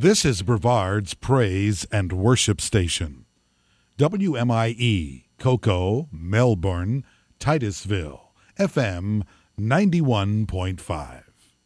This is Brevard's Praise and Worship Station. WMIE, Cocoa, Melbourne, Titusville, FM 91.5.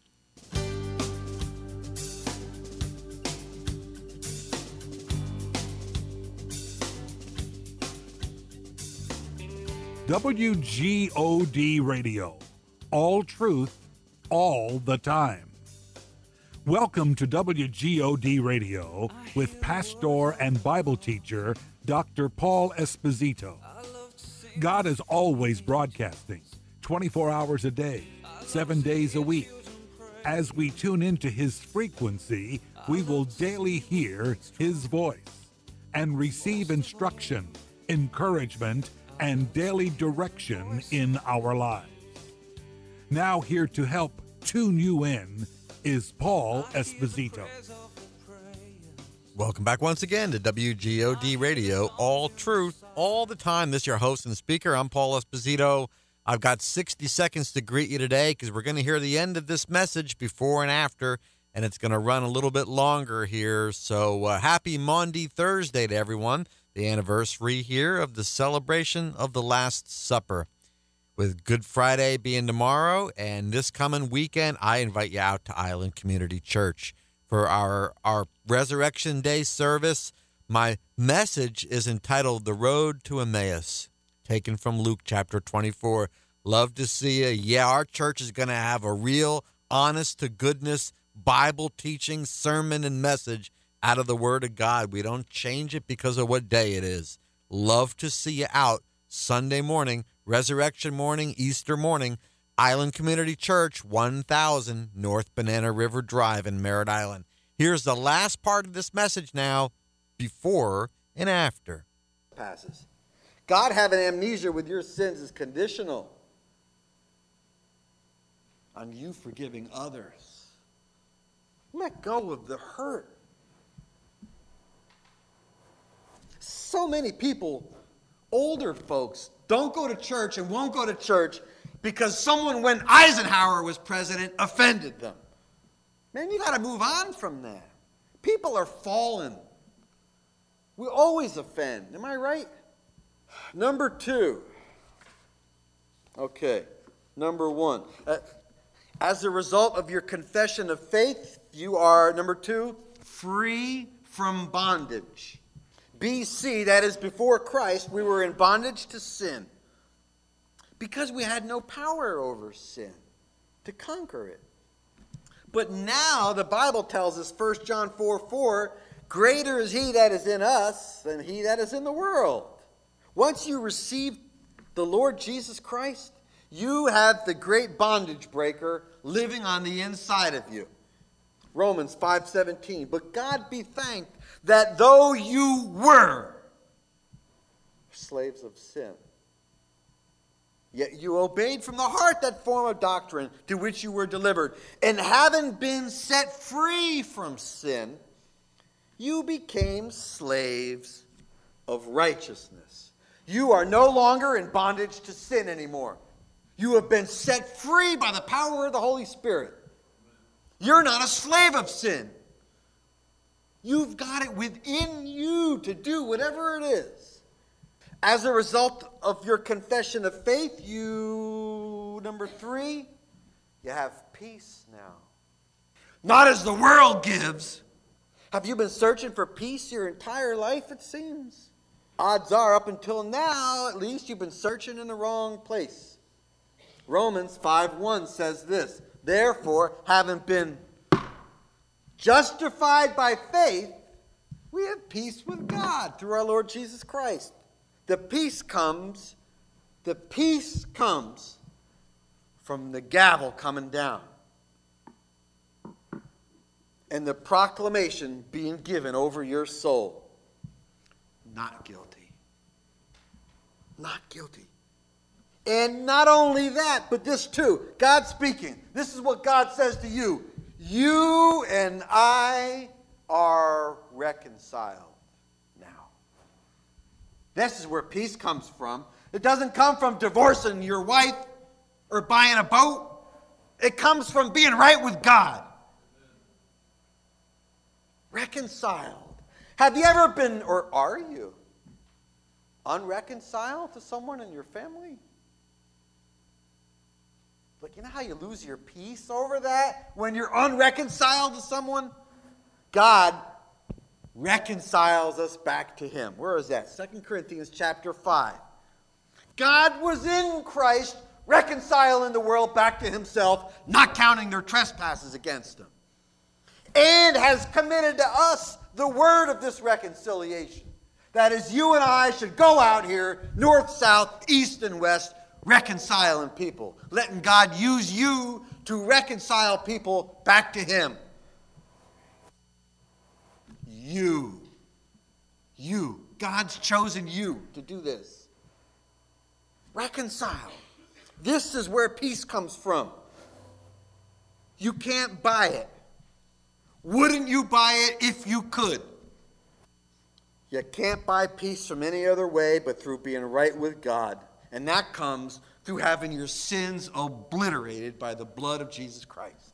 WGOD Radio. All truth, all the time. Welcome to WGOD Radio with pastor and Bible teacher Dr. Paul Esposito. God is always broadcasting 24 hours a day, 7 days a week. As we tune into his frequency, we will daily hear his voice and receive instruction, encouragement, and daily direction in our lives. Now here to help tune you in is Paul Esposito. Welcome back once again to WGOD Radio, all truth, all the time. This is your host and speaker. I'm Paul Esposito. I've got 60 seconds to greet you today because we're going to hear the end of this message before and after, and it's going to run a little bit longer here. So happy Maundy Thursday to everyone, the anniversary here of the celebration of the Last Supper. With Good Friday being tomorrow and this coming weekend, I invite you out to Island Community Church for our Resurrection Day service. My message is entitled The Road to Emmaus, taken from Luke chapter 24. Love to see you. Yeah, our church is going to have a real honest-to-goodness Bible teaching, sermon, and message out of the Word of God. We don't change it because of what day it is. Love to see you out Sunday morning, Resurrection morning, Easter morning, Island Community Church, 1000 North Banana River Drive in Merritt Island. Here's the last part of this message now, before and after. Passes. God having amnesia with your sins is conditional on you forgiving others. Let go of the hurt. So many people, older folks, don't go to church and won't go to church because someone, when Eisenhower was president, offended them. Man, you got to move on from that. People are fallen. We always offend. Am I right? Number two. Okay. Number one. As a result of your confession of faith, you are, number two, free from bondage. BC, that is before Christ, we were in bondage to sin because we had no power over sin to conquer it. But now the Bible tells us, 1 John 4:4, greater is he that is in us than he that is in the world. Once you receive the Lord Jesus Christ, you have the great bondage breaker living on the inside of you. Romans 5:17, but God be thanked that though you were slaves of sin, yet you obeyed from the heart that form of doctrine to which you were delivered. And having been set free from sin, you became slaves of righteousness. You are no longer in bondage to sin anymore. You have been set free by the power of the Holy Spirit. You're not a slave of sin. You've got it within you to do whatever it is. As a result of your confession of faith, number three, you have peace now. Not as the world gives. Have you been searching for peace your entire life, it seems? Odds are, up until now, at least, you've been searching in the wrong place. Romans 5:1 says this, therefore, having been justified by faith, we have peace with God through our Lord Jesus Christ. The peace comes from the gavel coming down and the proclamation being given over your soul. Not guilty. Not guilty. And not only that, but this too. God speaking. This is what God says to you. You and I are reconciled now. This is where peace comes from. It doesn't come from divorcing your wife or buying a boat. It comes from being right with God. reconciled. Have you ever been, or are you, unreconciled to someone in your family? Like, you know how you lose your peace over that when you're unreconciled to someone? God reconciles us back to him. Where is that? 2 Corinthians chapter 5. God was in Christ reconciling the world back to himself, not counting their trespasses against them, and has committed to us the word of this reconciliation. That is, you and I should go out here, north, south, east, and west, reconciling people, letting God use you to reconcile people back to him. You, God's chosen you to do this. Reconcile. This is where peace comes from. You can't buy it. Wouldn't you buy it if you could? You can't buy peace from any other way but through being right with God. And that comes through having your sins obliterated by the blood of Jesus Christ.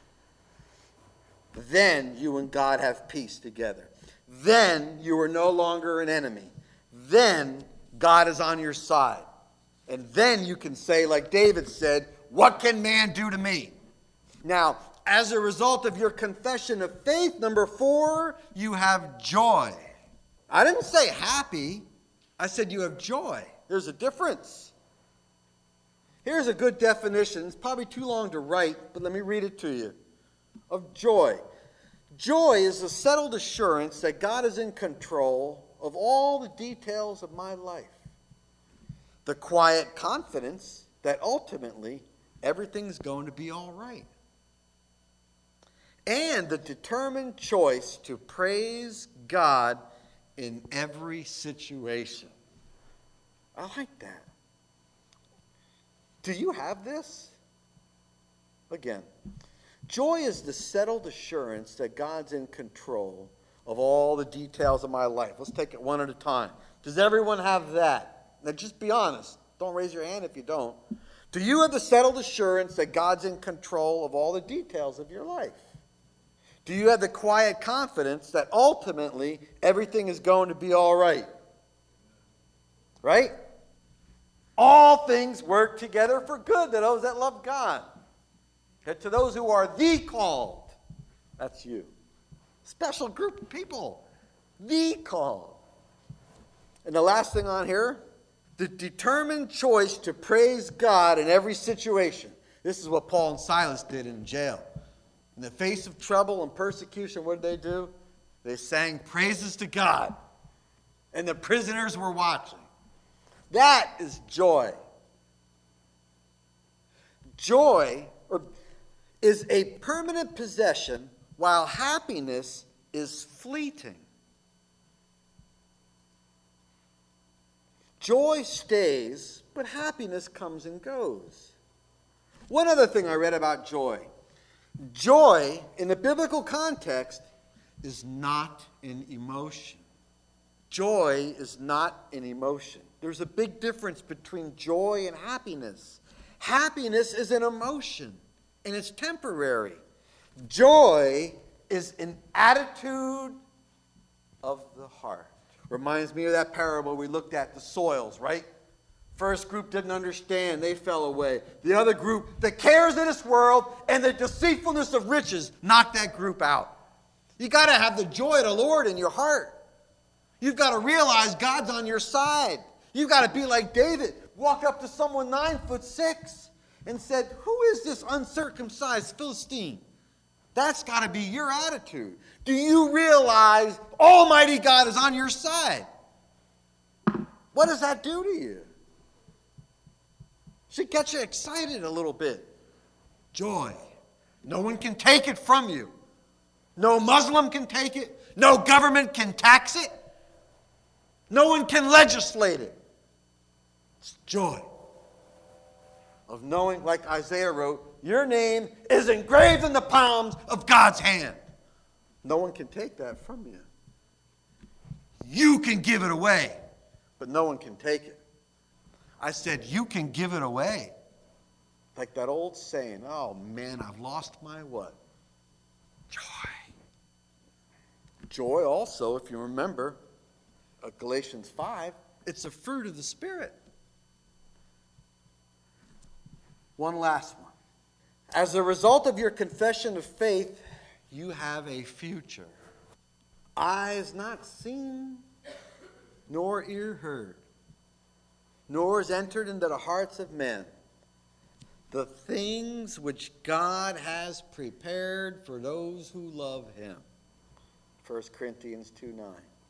Then you and God have peace together. Then you are no longer an enemy. Then God is on your side. And then you can say, like David said, what can man do to me? Now, as a result of your confession of faith, number 4, you have joy. I didn't say happy. I said you have joy. There's a difference. Here's a good definition. It's probably too long to write, but let me read it to you. Of joy. Joy is the settled assurance that God is in control of all the details of my life. The quiet confidence that ultimately everything's going to be all right. And the determined choice to praise God in every situation. I like that. Do you have this? Again, joy is the settled assurance that God's in control of all the details of my life. Let's take it one at a time. Does everyone have that? Now just be honest. Don't raise your hand if you don't. Do you have the settled assurance that God's in control of all the details of your life? Do you have the quiet confidence that ultimately everything is going to be all right? Right? All things work together for good to those that love God. And to those who are the called. That's you. Special group of people. The called. And the last thing on here, the determined choice to praise God in every situation. This is what Paul and Silas did in jail. In the face of trouble and persecution, what did they do? They sang praises to God. And the prisoners were watching. That is joy. Joy is a permanent possession, while happiness is fleeting. Joy stays, but happiness comes and goes. One other thing I read about joy. Joy, in the biblical context, is not an emotion. Joy is not an emotion. There's a big difference between joy and happiness. Happiness is an emotion, and it's temporary. Joy is an attitude of the heart. Reminds me of that parable we looked at, the soils, right? First group didn't understand. They fell away. The other group, the cares of this world and the deceitfulness of riches, knocked that group out. You got to have the joy of the Lord in your heart. You've got to realize God's on your side. You've got to be like David. Walk up to someone 9'6" and said, "Who is this uncircumcised Philistine?" That's got to be your attitude. Do you realize Almighty God is on your side? What does that do to you? Should get you excited a little bit. Joy. No one can take it from you. No Muslim can take it. No government can tax it. No one can legislate it. It's joy of knowing, like Isaiah wrote, your name is engraved in the palms of God's hand. No one can take that from you. You can give it away, but no one can take it. I said, you can give it away. Like that old saying, oh man, I've lost my what? Joy. Joy also, if you remember, Galatians 5, it's a fruit of the Spirit. One last one. As a result of your confession of faith, you have a future. Eyes not seen, nor ear heard, nor is entered into the hearts of men the things which God has prepared for those who love him. 1 Corinthians 2:9.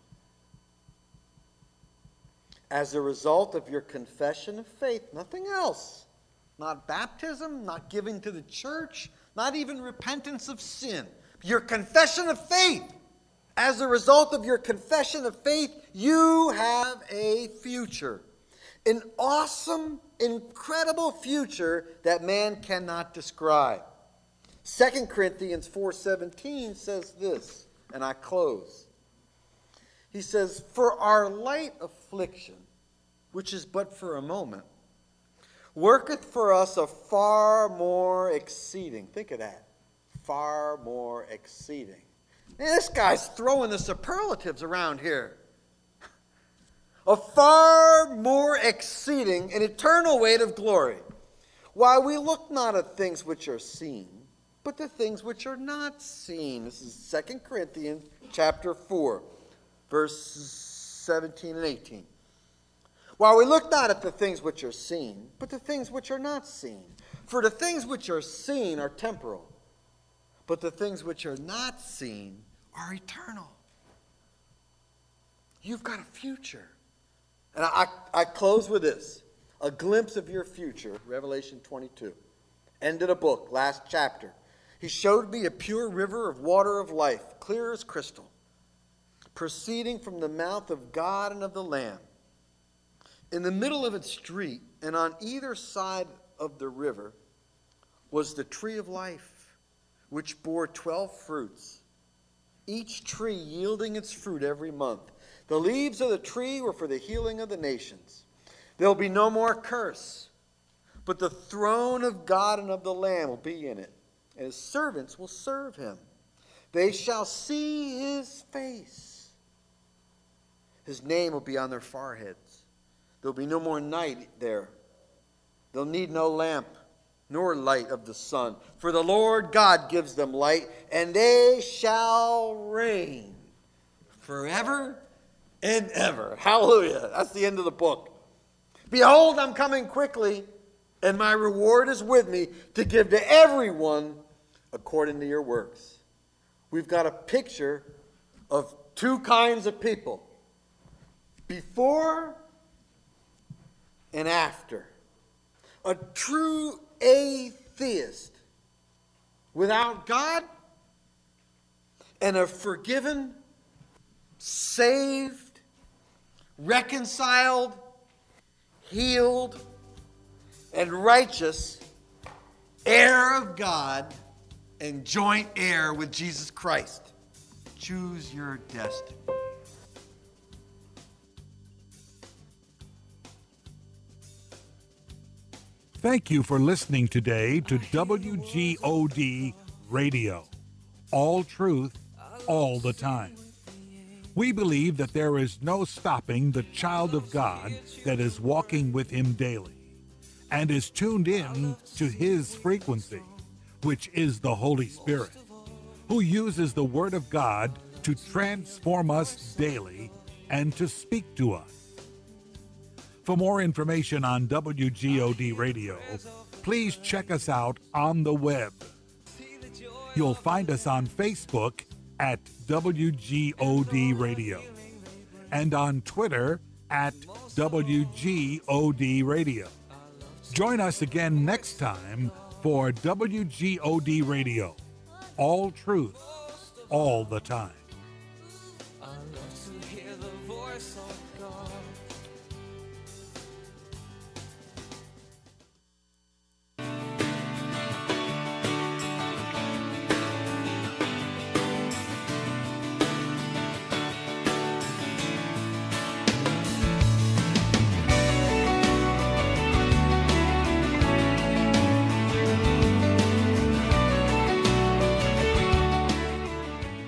As a result of your confession of faith, nothing else. Not baptism, not giving to the church, not even repentance of sin. Your confession of faith. As a result of your confession of faith, you have a future. An awesome, incredible future that man cannot describe. 2 Corinthians 4:17 says this, and I close. He says, "For our light affliction, which is but for a moment, worketh for us a far more exceeding." Think of that. Far more exceeding. Man, this guy's throwing the superlatives around here. A far more exceeding an eternal weight of glory. While we look not at things which are seen, but the things which are not seen. This is 2 Corinthians chapter 4, verses 17 and 18. While we look not at the things which are seen, but the things which are not seen. For the things which are seen are temporal, but the things which are not seen are eternal. You've got a future. And I close with this. A glimpse of your future, Revelation 22. End of the book, last chapter. He showed me a pure river of water of life, clear as crystal, proceeding from the mouth of God and of the Lamb. In the middle of its street, and on either side of the river, was the tree of life, which bore 12 fruits, each tree yielding its fruit every month. The leaves of the tree were for the healing of the nations. There will be no more curse, but the throne of God and of the Lamb will be in it, and his servants will serve him. They shall see his face. His name will be on their foreheads. There will be no more night there. They'll need no lamp, nor light of the sun. For the Lord God gives them light, and they shall reign forever and ever. Hallelujah. That's the end of the book. Behold, I'm coming quickly, and my reward is with me to give to everyone according to your works. We've got a picture of two kinds of people. Before and after. A true atheist without God, and a forgiven, saved, reconciled, healed, and righteous heir of God and joint heir with Jesus Christ. Choose your destiny. Thank you for listening today to WGOD Radio. All truth, all the time. We believe that there is no stopping the child of God that is walking with him daily and is tuned in to his frequency, which is the Holy Spirit, who uses the Word of God to transform us daily and to speak to us. For more information on WGOD Radio, please check us out on the web. You'll find us on Facebook at WGOD Radio and on Twitter at WGOD Radio. Join us again next time for WGOD Radio. All truth, all the time.